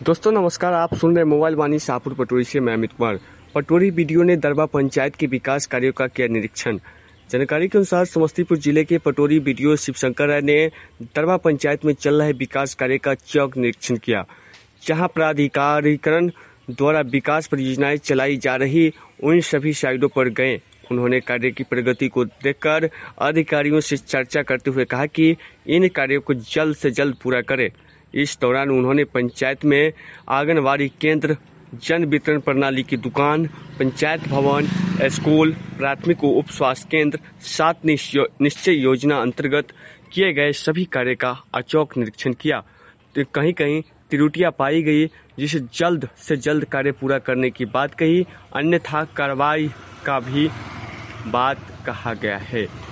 दोस्तों नमस्कार, आप सुन रहे मोबाइल वाणी शाहपुर पटोरी से मैं अमित कुमार। पटोरी वीडियो ने दरबा पंचायत के विकास कार्यों का किया निरीक्षण। जानकारी के अनुसार समस्तीपुर जिले के पटोरी वीडियो शिवशंकर राय ने दरबा पंचायत में चल रहे विकास कार्य का चौक निरीक्षण किया, जहां प्राधिकारिकरण द्वारा विकास परियोजनाएं चलाई जा रही उन सभी साइटों पर गए। उन्होंने कार्य की प्रगति को देखकर अधिकारियों से चर्चा करते हुए कहा कि इन कार्यों को जल्द से जल्द पूरा करें। इस दौरान उन्होंने पंचायत में आंगनवाड़ी केंद्र, जन वितरण प्रणाली की दुकान, पंचायत भवन, स्कूल, प्राथमिक उप स्वास्थ्य केंद्र, 7 निश्चय योजना अंतर्गत किए गए सभी कार्य का औचक निरीक्षण किया। तो कहीं कहीं त्रुटियां पाई गई, जिसे जल्द से जल्द कार्य पूरा करने की बात कही, अन्यथा कार्रवाई का भी बात कहा गया है।